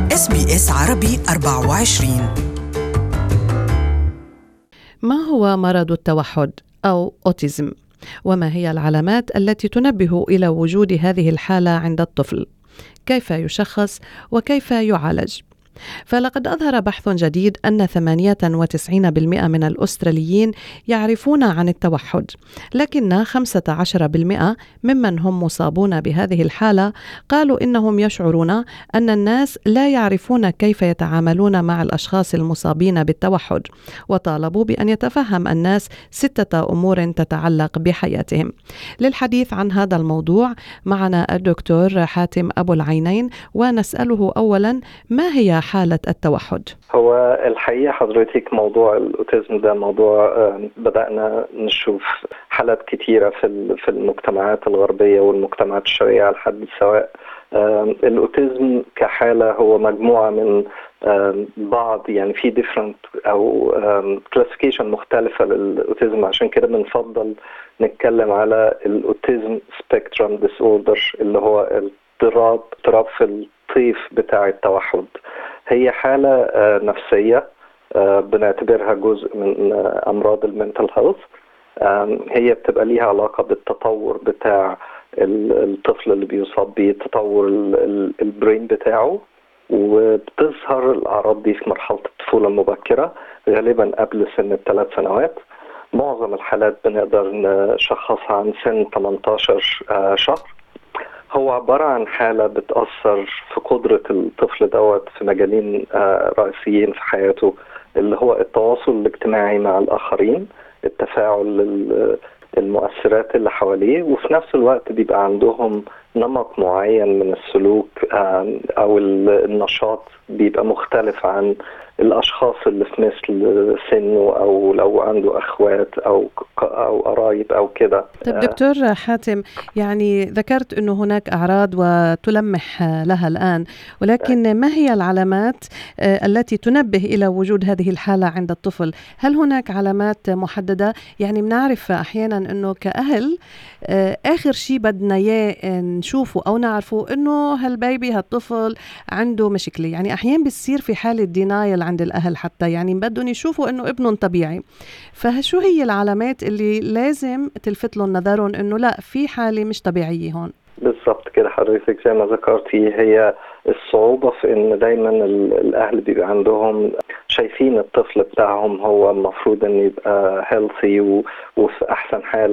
SBS عربي 24. ما هو مرض التوحد أو أوتيزم؟ وما هي العلامات التي تنبه إلى وجود هذه الحالة عند الطفل؟ كيف يشخص وكيف يعالج؟ فلقد أظهر بحث جديد أن 98% من الأستراليين يعرفون عن التوحد، لكن 15% ممن هم مصابون بهذه الحالة قالوا إنهم يشعرون أن الناس لا يعرفون كيف يتعاملون مع الأشخاص المصابين بالتوحد، وطالبوا بأن يتفهم الناس 6 أمور تتعلق بحياتهم. للحديث عن هذا الموضوع معنا الدكتور حاتم أبو العينين، ونسأله أولا ما هي حالة التوحد؟ هو الحقيقة حضرتك موضوع الأوتيزم ده موضوع بدأنا نشوف حالات كتيرة في المجتمعات الغربية والمجتمعات الشرقية على حد سواء. الأوتيزم كحالة هو مجموعة من بعض، يعني في different أو classification مختلفة للأوتيزم، عشان كده بنفضل نتكلم على الأوتيزم سبيكترم ديسوردر اللي هو اضطراب في الطيف بتاع التوحد. هي حالة نفسية بنعتبرها جزء من أمراض المنتل هيلث. هي بتبقى ليها علاقة بالتطور بتاع الطفل اللي بيصاب بيه، تطور البرين بتاعه، وبتظهر الأعراض دي في مرحلة الطفولة المبكرة غالبا قبل سن 3 سنوات. معظم الحالات بنقدر نشخصها عن سن 18 شهر. هو عبارة عن حالة بتأثر في قدرة الطفل دوت في مجالين رئيسيين في حياته، اللي هو التواصل الاجتماعي مع الآخرين، التفاعل، المؤثرات اللي حواليه، وفي نفس الوقت بيبقى عندهم نمط معين من السلوك أو النشاط بيبقى مختلف عن الأشخاص اللي في مثل سنه، أو لو عنده أخوات أو قرايب أو كده. طيب دكتور حاتم، يعني ذكرت أنه هناك أعراض وتلمح لها الآن، ولكن ما هي العلامات التي تنبه إلى وجود هذه الحالة عند الطفل؟ هل هناك علامات محددة؟ يعني بنعرف أحيانا أنه كأهل آخر شيء بدنا نشوفه أو نعرفه أنه هالبيبي هالطفل عنده مشكلة. يعني أحيانا بتصير في حالة دينايل عند الأهل، حتى يعني بدهم يشوفوا أنه ابنهم طبيعي. فشو هي العلامات اللي لازم تلفت لهم نظرهم أنه لا، في حالة مش طبيعية هون؟ بالضبط كده حضرتك زي ما ذكرتي، هي الصعوبة في ان دايما الاهل بيبقى عندهم شايفين الطفل بتاعهم هو المفروض ان يبقى healthy وفي احسن حال.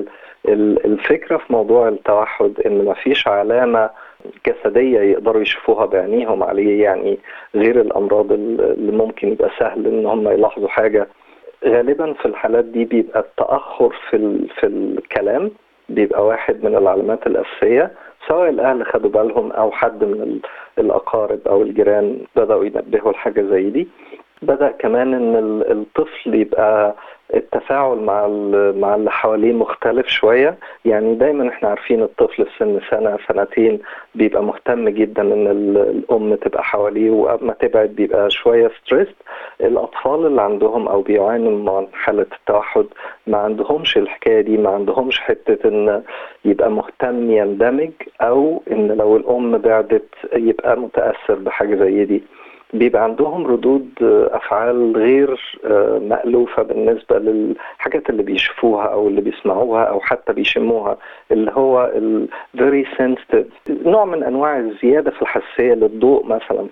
الفكرة في موضوع التوحد ان مفيش علامة جسدية يقدروا يشوفوها بعينيهم عليه، يعني غير الامراض اللي ممكن يبقى سهل ان هم يلاحظوا حاجة. غالبا في الحالات دي بيبقى التأخر في الكلام بيبقى واحد من العلامات الأساسية، سواء الأهل خدوا بالهم أو حد من الأقارب أو الجيران بدأوا ينبهوا لحاجة زي دي. بدأ كمان إن الطفل يبقى التفاعل مع اللي حواليه مختلف شوية. يعني دايما احنا عارفين الطفل في سن 1 2 بيبقى مهتم جدا ان الام تبقى حواليه، وأما تبعد بيبقى شوية ستريس. الاطفال اللي عندهم او بيعانوا من حالة التوحد ما عندهمش الحكاية دي، ما عندهمش حتة ان يبقى مهتم يندمج، او ان لو الام بعدت يبقى متأثر بحاجة زي دي. بيبقى عندهم ردود أفعال غير مألوفة بالنسبة للحاجات اللي بيشوفوها أو اللي بيسمعوها أو حتى بيشموها، اللي هو very sensitive، نوع من أنواع الزيادة في الحساسية للضوء مثلا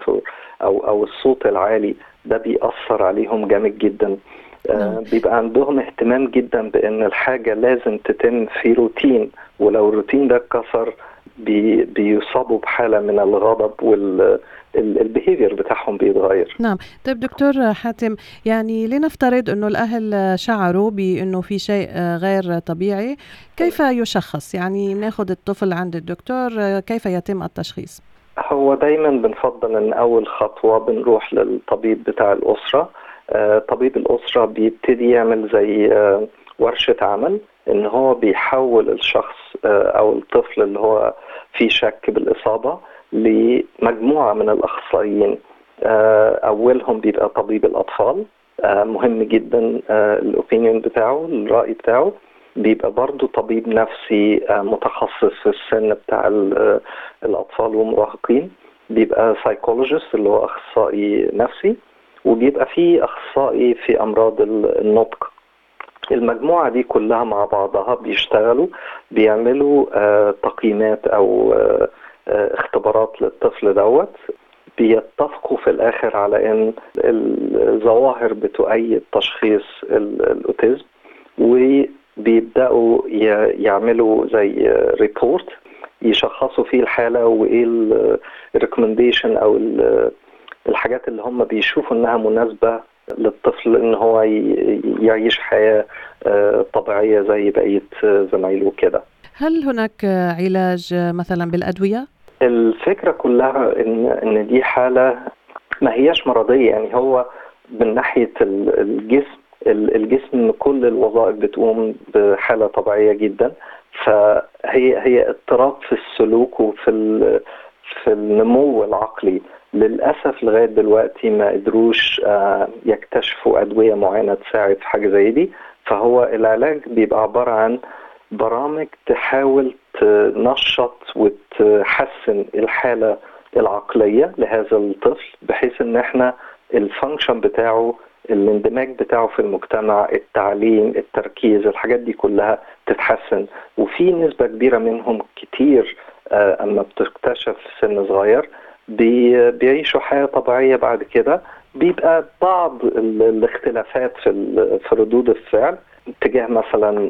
أو الصوت العالي، ده بيأثر عليهم جامد جدا. بيبقى عندهم اهتمام جدا بأن الحاجة لازم تتم في روتين، ولو الروتين ده اتكسر بيصابوا بحالة من الغضب البيهيفير بتاعهم بيتغير. نعم. طيب دكتور حاتم، يعني لنفترض أنه الأهل شعروا بأنه في شيء غير طبيعي، كيف يشخص؟ يعني ناخد الطفل عند الدكتور، كيف يتم التشخيص؟ هو دايما بنفضل أن أول خطوة بنروح للطبيب بتاع الأسرة. طبيب الأسرة بيبتدي يعمل زي ورشة عمل، ان هو بيحول الشخص او الطفل اللي هو في شك بالإصابة لمجموعة من الأخصائيين. أولهم بيبقى طبيب الأطفال، مهم جدا الأوبينيون بتاعه، الرأي بتاعه. بيبقى برضو طبيب نفسي متخصص في السن بتاع الأطفال والمراهقين. بيبقى سايكولوجيست اللي هو أخصائي نفسي، وبيبقى فيه أخصائي في أمراض النطق. المجموعة دي كلها مع بعضها بيشتغلوا، بيعملوا تقييمات أو اختبارات للطفل دوت، بيتفقوا في الآخر على أن الظواهر بتؤيد تشخيص الأوتيزم، وبيبدأوا يعملوا زي ريبورت يشخصوا فيه الحالة وإيه الريكومنديشن أو الحاجات اللي هم بيشوفوا إنها مناسبة للطفل إن هو يعيش حياة طبيعية زي بقية زمايله كده. هل هناك علاج مثلا بالأدوية؟ الفكرة كلها إن دي حالة ما هياش مرضية، يعني هو من ناحية الجسم كل الوظائف بتقوم بحالة طبيعية جدا، فهي اضطراب في السلوك وفي النمو العقلي. للأسف لغاية دلوقتي ما قدروش يكتشفوا أدوية معينة تساعد في حاجة زي دي، فهو العلاج بيبقى عبارة عن برامج تحاول تنشط وتحسن الحالة العقلية لهذا الطفل، بحيث ان احنا الفانكشن بتاعه، الاندماج بتاعه في المجتمع، التعليم، التركيز، الحاجات دي كلها تتحسن. وفي نسبة كبيرة منهم كتير اما بتكتشف في سن صغير بيعيشوا حياة طبيعية بعد كده. بيبقى بعض الاختلافات في ردود الفعل تجاه مثلا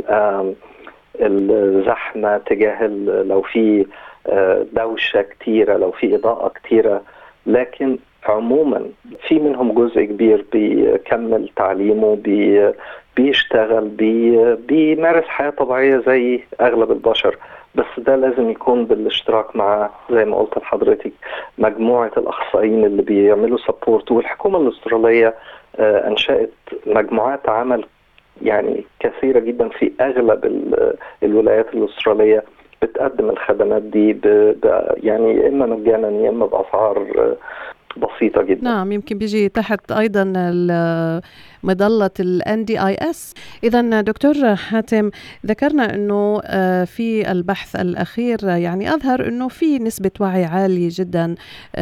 الزحمة، تجاه لو في دوشة كتيرة، لو في إضاءة كتيرة، لكن عموما في منهم جزء كبير بيكمل تعليمه، بيشتغل، بيمارس حياة طبيعية زي أغلب البشر. بس ده لازم يكون بالاشتراك مع زي ما قلت لحضرتك مجموعة الأخصائيين اللي بيعملوا سبورت. والحكومة الأسترالية أنشأت مجموعات عمل يعني كثيرة جدا في أغلب الولايات الأسترالية بتقدم الخدمات دي يعني إما مجانا يا إما بأسعار بسيطة جدا. نعم، يمكن بيجي تحت أيضا مظلة ال NDIS. إذن دكتور حاتم، ذكرنا أنه في البحث الأخير يعني أظهر أنه في نسبة وعي عالية جدا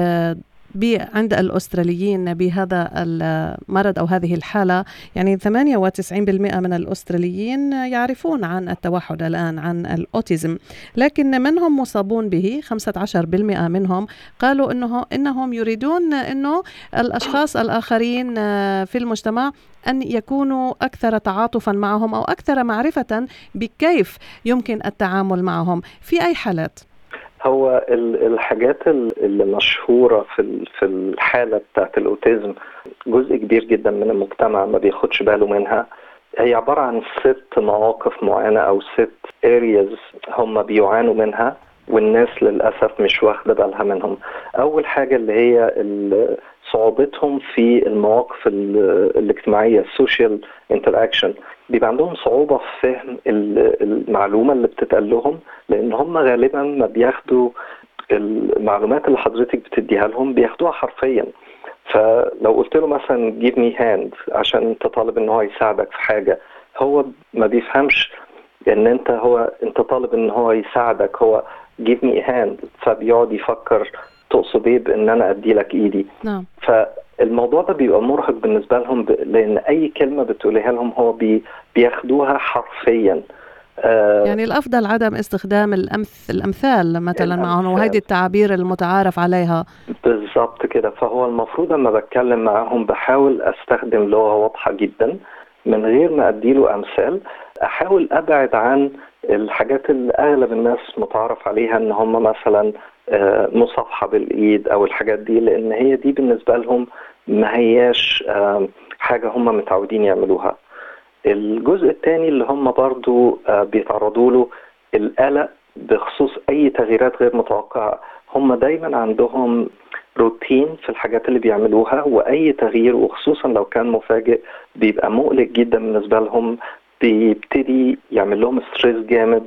عند الأستراليين بهذا المرض أو هذه الحالة. يعني 98% من الأستراليين يعرفون عن التوحد الآن، عن الأوتيزم، لكن منهم مصابون به. 15% منهم قالوا إنهم يريدون أنه الأشخاص الآخرين في المجتمع أن يكونوا أكثر تعاطفا معهم أو أكثر معرفة بكيف يمكن التعامل معهم. في أي حالات؟ هو الحاجات اللي مشهورة في الحالة بتاعت الأوتيزم جزء كبير جدا من المجتمع ما بياخدش باله منها. هي عبارة عن 6 مواقف معينة أو 6 areas هم بيعانوا منها، والناس للأسف مش واخدة بالها منهم. أول حاجة اللي هي صعوبتهم في المواقف الاجتماعية social interaction. بيبقى عندهم صعوبة في فهم المعلومة اللي بتتقال لهم، لأن هم غالبا ما بياخدوا المعلومات اللي حضرتك بتديها لهم بياخدوها حرفيا. فلو قلت له مثلا give me hand عشان انت طالب ان هو يساعدك في حاجة، هو ما بيفهمش ان انت طالب ان هو يساعدك، هو give me hand، فبيقعد يفكر تقصد ايه بان انا ادي لك ايدي. نعم. فالموضوع ده بيبقى مرهق بالنسبة لهم، لان اي كلمة بتقوليها لهم هو بياخدوها حرفيا. يعني الأفضل عدم استخدام الأمثال مثلا معهم، وهذه التعابير المتعارف عليها. بالضبط كده. فهو المفروض لما بتكلم معهم بحاول أستخدم لغة واضحة جدا من غير ما أديله أمثال. أحاول أبعد عن الحاجات اللي أغلب الناس متعارف عليها، إن هم مثلا مصافحة بالإيد أو الحاجات دي، لأن هي دي بالنسبة لهم ما هياش حاجة هم متعودين يعملوها. الجزء الثاني اللي هم برضو بيتعرضوا له القلق بخصوص أي تغييرات غير متوقعة. هم دايما عندهم روتين في الحاجات اللي بيعملوها، وأي تغيير وخصوصا لو كان مفاجئ بيبقى مقلق جدا بالنسبة لهم، بيبتدي يعمل لهم ستريس جامد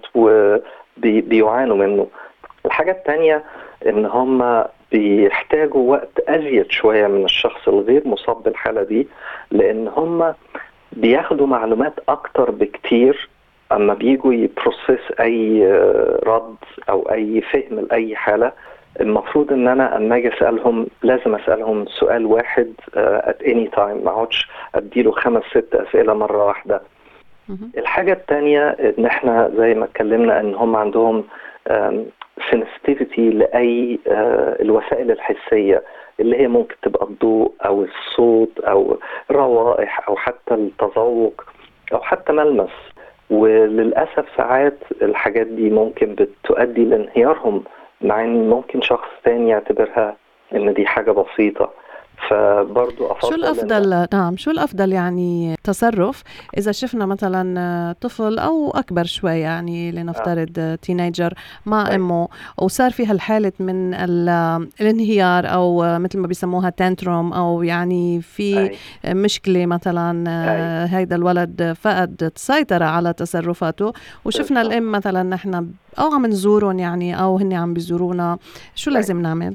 وبيعانوا منه. الحاجة الثانية إن هم بيحتاجوا وقت أزيد شوية من الشخص الغير مصاب بالحالة دي، لأن هم بياخدوا معلومات أكتر بكتير أما بيجوا يبروسيس أي رد أو أي فهم لأي حالة. المفروض ان انا اما اجي اسالهم لازم اسالهم سؤال واحد at any time، ما اقعدش اديله 5-6 اسئله مره واحده. الحاجه الثانيه ان احنا زي ما اتكلمنا ان هم عندهم sensitivity لاي الوسائل الحسيه اللي هي ممكن تبقى الضوء او الصوت او روائح او حتى التذوق او حتى ملمس. وللاسف ساعات الحاجات دي ممكن بتؤدي لانهيارهم، مع ان ممكن شخص تاني يعتبرها ان دي حاجة بسيطة. فبرضو أفضل شو الأفضل يعني تصرف إذا شفنا مثلا طفل أو أكبر شوي، يعني لنفترض تينيجر مع أمه وصار فيها الحالة من الانهيار أو مثل ما بيسموها تانتروم، أو يعني في مشكلة مثلا هيدا الولد فقد السيطرة على تصرفاته، وشفنا الأم مثلا نحن أو عم نزورهم يعني أو هن عم بيزورونا، شو لازم نعمل؟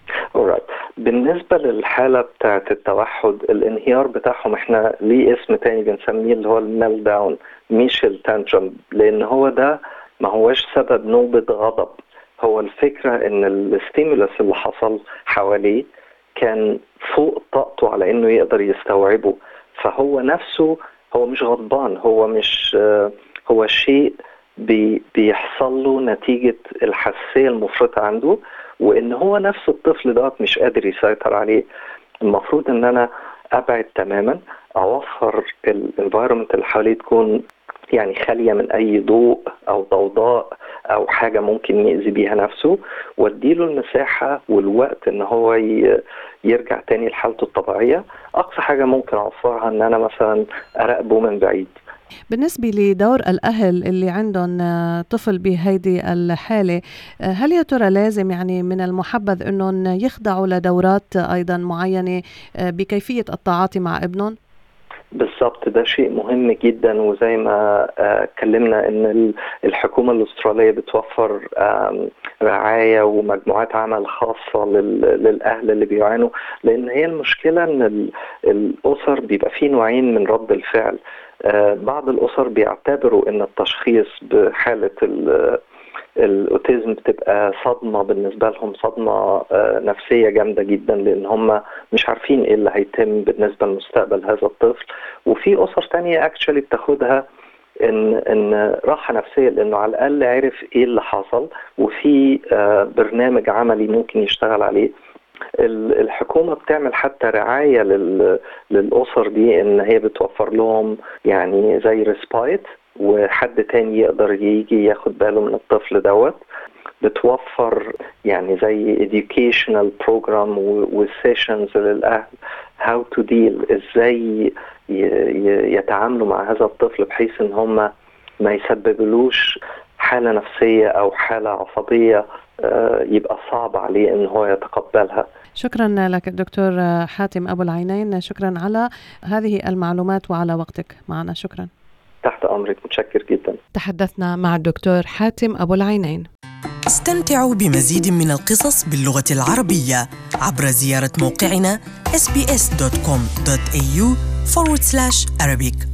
بالنسبة للحالة بتاعت التوحد، الانهيار بتاعهم احنا ليه اسم تاني بنسميه اللي هو الميل داون مش التانترم، لان هو ده ما هوش سبب نوبة غضب. هو الفكرة ان الستيمولس اللي حصل حواليه كان فوق طاقته على انه يقدر يستوعبه، فهو نفسه هو مش غضبان، هو مش هو شيء بيحصل له نتيجة الحساسية المفرطة عنده، وان هو نفس الطفل ده مش قادر يسيطر عليه. المفروض ان انا ابعد تماما، اوفر الانفايرمنت اللي حواليه تكون يعني خالية من اي ضوء او ضوضاء او حاجة ممكن يأذي بيها نفسه، واديله المساحة والوقت ان هو يرجع تاني لحالته الطبيعية. اقصى حاجة ممكن اوفرها ان انا مثلا اراقبه من بعيد. بالنسبة لدور الأهل اللي عندهم طفل بهيدي الحالة، هل يا ترى لازم يعني من المحبذ أنهم يخضعوا لدورات أيضا معينة بكيفية التعاطي مع ابنهم؟ بالضبط، ده شيء مهم جدا. وزي ما اتكلمنا ان الحكومة الأسترالية بتوفر رعاية ومجموعات عمل خاصة للأهل اللي بيعانوا، لأن هي المشكلة ان الأسر بيبقى فيه نوعين من رد الفعل. بعض الأسر بيعتبروا ان التشخيص بحالة الأوتيزم بتبقى صدمة بالنسبة لهم، صدمة نفسية جامدة جدا، لأن هم مش عارفين إيه اللي هيتم بالنسبة لمستقبل هذا الطفل. وفي أسر تانية actually بتاخدها إن راحة نفسية، لأنه على الأقل عرف إيه اللي حصل وفي برنامج عملي ممكن يشتغل عليه. الحكومة بتعمل حتى رعاية للأسر دي، إن هي بتوفر لهم يعني زي ريسبايت وحد تاني يقدر يجي ياخد باله من الطفل دوت. بتوفر يعني زي educational program وسيشنز للأهل how to deal، ازاي يتعاملوا مع هذا الطفل بحيث ان هم ما يسببلوش حالة نفسية او حالة عصبية يبقى صعب عليه ان هو يتقبلها. شكرا لك دكتور حاتم أبو العينين، شكرا على هذه المعلومات وعلى وقتك معنا. شكرا. تحت أمرك، متشكر جدا. تحدثنا مع الدكتور حاتم أبو العينين. استمتعوا بمزيد من القصص باللغة العربية عبر زيارة موقعنا sbs.com.au/Arabic.